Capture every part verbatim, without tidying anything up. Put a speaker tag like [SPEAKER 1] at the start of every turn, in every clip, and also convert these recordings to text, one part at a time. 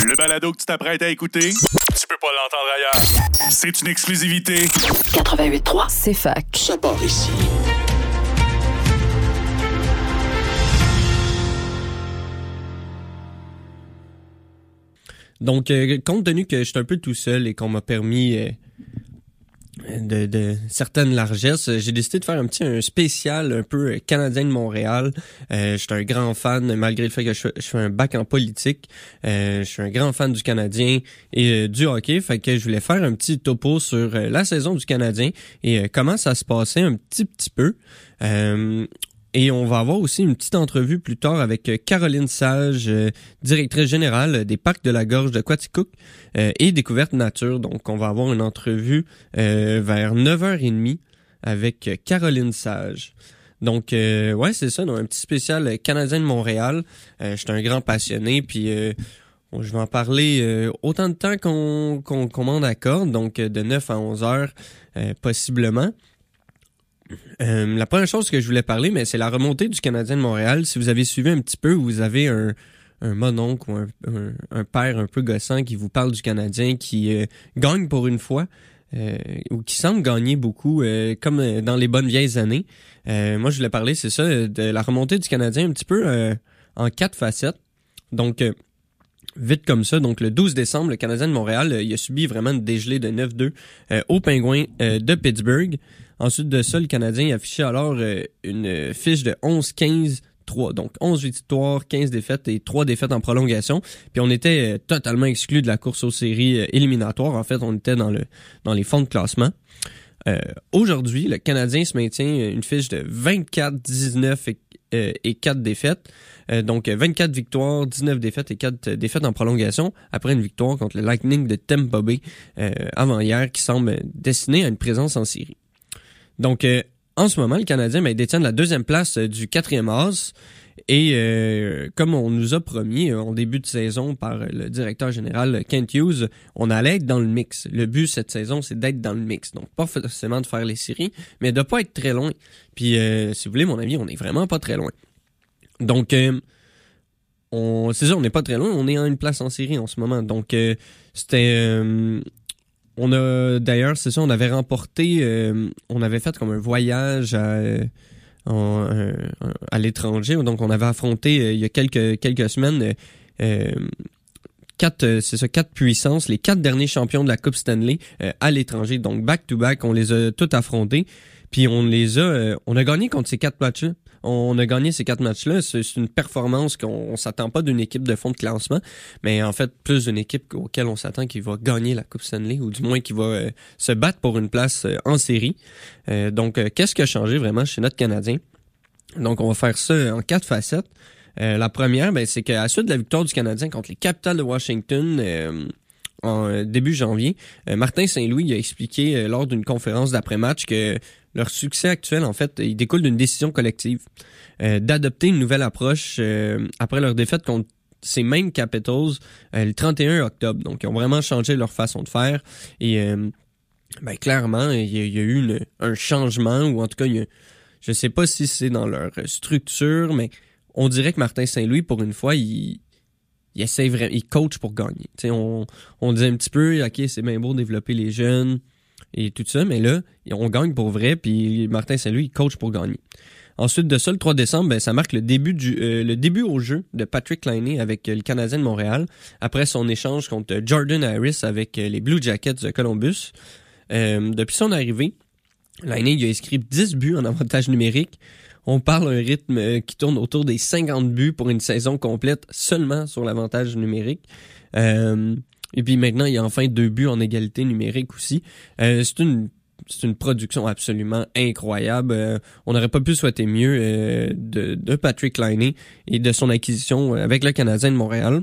[SPEAKER 1] Le balado que tu t'apprêtes à écouter, tu peux pas l'entendre ailleurs. C'est une exclusivité.
[SPEAKER 2] quatre-vingt-huit trois,
[SPEAKER 3] c'est fac.
[SPEAKER 2] Ça part ici.
[SPEAKER 4] Donc, euh, compte tenu que je suis un peu tout seul et qu'on m'a permis euh, de, de certaines largesses, j'ai décidé de faire un petit un spécial un peu canadien de Montréal. Euh, je suis un grand fan, malgré le fait que je, fais, je fais un bac en politique. Euh, je suis un grand fan du Canadien et euh, du hockey. Fait que je voulais faire un petit topo sur euh, la saison du Canadien et euh, comment ça se passait un petit petit peu. Euh, Et on va avoir aussi une petite entrevue plus tard avec Caroline Sage, euh, directrice générale des parcs de la Gorge de Quaticook euh, et Découverte Nature. Donc, on va avoir une entrevue euh, vers neuf heures trente avec Caroline Sage. Donc, euh, ouais, c'est ça, donc un petit spécial canadien de Montréal. Euh, je suis un grand passionné, puis euh, je vais en parler euh, autant de temps qu'on, qu'on, qu'on m'en accorde, donc de neuf à onze heures euh, possiblement. Euh, la première chose que je voulais parler, mais c'est la remontée du Canadien de Montréal. Si vous avez suivi un petit peu, vous avez un, un mononcle ou un, un, un père un peu gossant qui vous parle du Canadien qui euh, gagne pour une fois euh, ou qui semble gagner beaucoup, euh, comme dans les bonnes vieilles années. Euh, moi, je voulais parler, c'est ça, de la remontée du Canadien un petit peu euh, en quatre facettes. Donc, euh, vite comme ça, donc le douze décembre, le Canadien de Montréal, euh, il a subi vraiment une dégelée de neuf deux euh, aux Pingouins euh, de Pittsburgh. Ensuite de ça, le Canadien affichait alors euh, une fiche de onze quinze trois. Donc onze victoires, quinze défaites et trois défaites en prolongation. Puis on était euh, totalement exclus de la course aux séries euh, éliminatoires. En fait, on était dans le dans les fonds de classement. Euh, aujourd'hui, le Canadien se maintient une fiche de vingt-quatre dix-neuf et, euh, et quatre défaites. Euh, donc vingt-quatre victoires, dix-neuf défaites et quatre défaites en prolongation après une victoire contre le Lightning de Tampa Bay euh, avant-hier qui semble destiné à une présence en série. Donc, euh, en ce moment, le Canadien ben, détient la deuxième place euh, du quatrième as. Et euh, comme on nous a promis euh, en début de saison par le directeur général Kent Hughes, on allait être dans le mix. Le but cette saison, c'est d'être dans le mix. Donc, pas forcément de faire les séries, mais de pas être très loin. Puis, euh, si vous voulez, mon avis, on est vraiment pas très loin. Donc, euh, on, c'est ça, on n'est pas très loin. On est à une place en série en ce moment. Donc, euh, c'était... Euh, On a d'ailleurs, c'est ça, on avait remporté, euh, on avait fait comme un voyage à, en, euh, à l'étranger. Donc, on avait affronté euh, il y a quelques quelques semaines euh, quatre, euh, c'est ça, quatre puissances, les quatre derniers champions de la Coupe Stanley euh, à l'étranger. Donc, back to back, on les a tous affrontés. Puis on les a, euh, on a gagné contre ces quatre matchs-là. On a gagné ces quatre matchs-là. C'est une performance qu'on on s'attend pas d'une équipe de fond de classement, mais en fait plus d'une équipe auquel on s'attend qui va gagner la Coupe Stanley ou du moins qui va euh, se battre pour une place euh, en série. Euh, donc, euh, qu'est-ce qui a changé vraiment chez notre Canadien? Donc, on va faire ça en quatre facettes. Euh, la première, ben, c'est qu'à la suite de la victoire du Canadien contre les Capitals de Washington euh, en euh, début janvier, euh, Martin Saint-Louis a expliqué euh, lors d'une conférence d'après-match que leur succès actuel, en fait, il découle d'une décision collective euh, d'adopter une nouvelle approche euh, après leur défaite contre ces mêmes Capitals euh, le trente et un octobre. Donc, ils ont vraiment changé leur façon de faire. Et euh, ben, clairement, il y a, il y a eu une, un changement, ou en tout cas, il y a, je sais pas si c'est dans leur structure, mais on dirait que Martin Saint-Louis, pour une fois, il... il essaie vraiment, il coach pour gagner. Tu sais, on, on disait un petit peu, ok, c'est bien beau de développer les jeunes et tout ça, mais là, on gagne pour vrai, puis Martin Saint-Louis, il coach pour gagner. Ensuite de ça, le trois décembre, ben, ça marque le début du euh, le début au jeu de Patrick Laine avec le Canadien de Montréal, après son échange contre Jordan Harris avec les Blue Jackets de Columbus. Euh, depuis son arrivée, Laine, il a inscrit dix buts en avantage numérique. On parle d'un rythme qui tourne autour des cinquante buts pour une saison complète seulement sur l'avantage numérique. Euh, et puis maintenant, il y a enfin deux buts en égalité numérique aussi. Euh, c'est une c'est une production absolument incroyable. Euh, on n'aurait pas pu souhaiter mieux euh, de, de Patrick Laine et de son acquisition avec le Canadien de Montréal.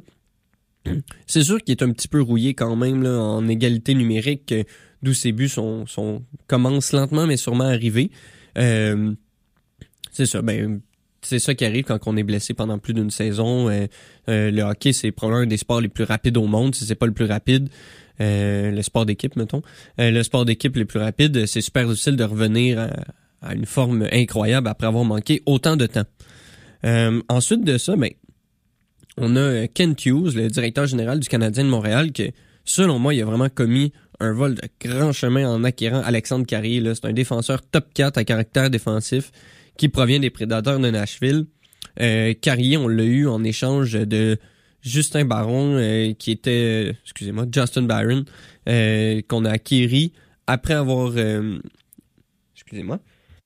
[SPEAKER 4] C'est sûr qu'il est un petit peu rouillé quand même là, en égalité numérique, d'où ses buts sont, sont commencent lentement mais sûrement à arriver. Euh, C'est ça, ben c'est ça qui arrive quand on est blessé pendant plus d'une saison. Euh, euh, le hockey, c'est probablement un des sports les plus rapides au monde, si c'est pas le plus rapide. Euh, le sport d'équipe, mettons. Euh, le sport d'équipe le plus rapide, c'est super difficile de revenir à, à une forme incroyable après avoir manqué autant de temps. Euh, ensuite de ça, ben on a Kent Hughes, le directeur général du Canadien de Montréal, qui, selon moi, il a vraiment commis un vol de grand chemin en acquérant Alexandre Carrier. Là. C'est un défenseur top quatre à caractère défensif qui provient des Prédateurs de Nashville. Euh, Carrier, on l'a eu en échange de Justin Barron, euh, qui était, euh, excusez-moi, Justin Barron, euh, qu'on a acquéri après avoir... Euh, excusez-moi.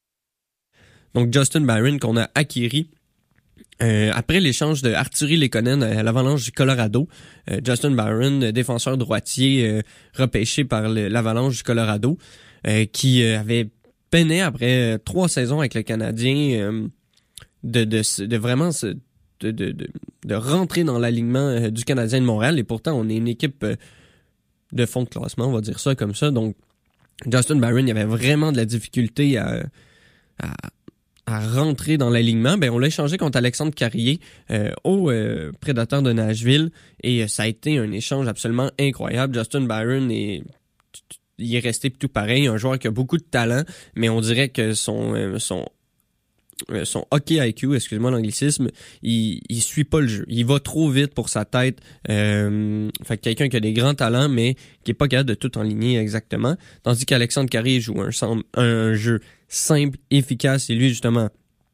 [SPEAKER 4] Donc, Justin Barron, qu'on a acquéri Euh, après l'échange de Artturi Lekonen à l'Avalanche du Colorado. euh, Justin Barron, défenseur droitier euh, repêché par le, l'Avalanche du Colorado, euh, qui euh, avait peiné après euh, trois saisons avec le Canadien euh, de, de, de vraiment se, de, de, de, de rentrer dans l'alignement euh, du Canadien de Montréal. Et pourtant, on est une équipe euh, de fond de classement, on va dire ça comme ça. Donc, Justin Barron, il avait vraiment de la difficulté à... à à rentrer dans l'alignement, ben on l'a échangé contre Alexandre Carrier euh, au euh, Prédateur de Nashville et euh, ça a été un échange absolument incroyable. Justin Barron est il est resté tout pareil, un joueur qui a beaucoup de talent, mais on dirait que son euh, son euh, son hockey I Q, excuse-moi l'anglicisme, il il suit pas le jeu. Il va trop vite pour sa tête. Euh, fait que quelqu'un qui a des grands talents mais qui est pas capable de tout enligner exactement, tandis qu'Alexandre Carrier joue un, un jeu simple, efficace, et lui justement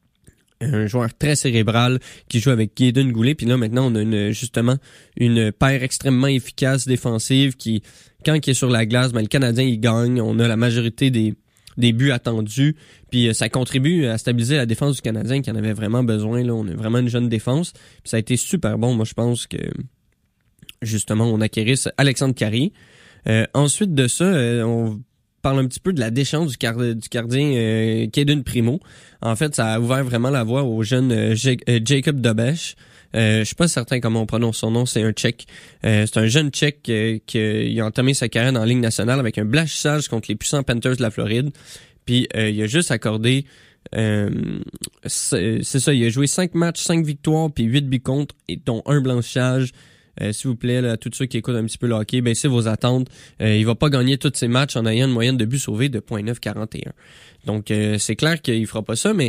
[SPEAKER 4] un joueur très cérébral qui joue avec Gaydon Goulet. Puis là maintenant on a une, justement une paire extrêmement efficace défensive qui, quand il est sur la glace, ben le Canadien il gagne, on a la majorité des des buts attendus, puis ça contribue à stabiliser la défense du Canadien qui en avait vraiment besoin. Là, on a vraiment une jeune défense, puis ça a été super bon. Moi je pense que justement on acquérisse Alexandre Carrier. Euh, ensuite de ça, euh, on parle un petit peu de la déchéance du, car- du gardien euh, Kaden Primo. En fait, ça a ouvert vraiment la voie au jeune euh, J- euh, Jacob Dobeš. Euh, je suis pas certain comment on prononce son nom, c'est un Tchèque. Euh, c'est un jeune Tchèque euh, qui a entamé sa carrière dans la Ligue nationale avec un blanchissage contre les puissants Panthers de la Floride. Puis euh, il a juste accordé... Euh, c'est, c'est ça, il a joué cinq matchs, cinq victoires, puis huit buts contre, et dont un blanchissage. Euh, s'il vous plaît, là, à tous ceux qui écoutent un petit peu le hockey, baissez vos attentes. Euh, il va pas gagner tous ses matchs en ayant une moyenne de buts sauvés de zéro virgule neuf quarante et un. Donc, euh, c'est clair qu'il fera pas ça, mais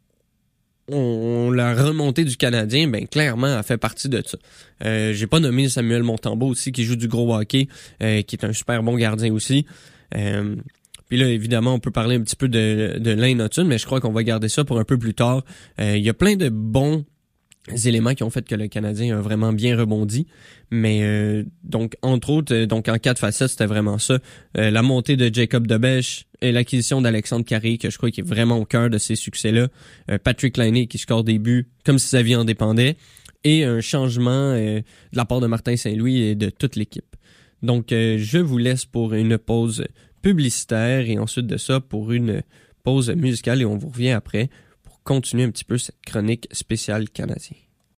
[SPEAKER 4] on, la remontée du Canadien, ben clairement, a fait partie de ça. Euh, j'ai pas nommé Samuel Montembeault aussi, qui joue du gros hockey, euh, qui est un super bon gardien aussi. Euh, Puis là, évidemment, on peut parler un petit peu de, de Lane Hutton, mais je crois qu'on va garder ça pour un peu plus tard. Euh, il y a plein de bons éléments qui ont fait que le Canadien a vraiment bien rebondi. Mais euh, donc, entre autres, euh, donc en quatre facettes, c'était vraiment ça. Euh, la montée de Jacob Dobeš et l'acquisition d'Alexandre Carrier, que je crois qu'il est vraiment au cœur de ces succès-là. Euh, Patrick Laine qui score des buts comme si sa vie en dépendait. Et un changement euh, de la part de Martin Saint-Louis et de toute l'équipe. Donc, euh, je vous laisse pour une pause publicitaire et ensuite de ça pour une pause musicale et on vous revient après pour continuer un petit peu cette chronique spéciale Canadien.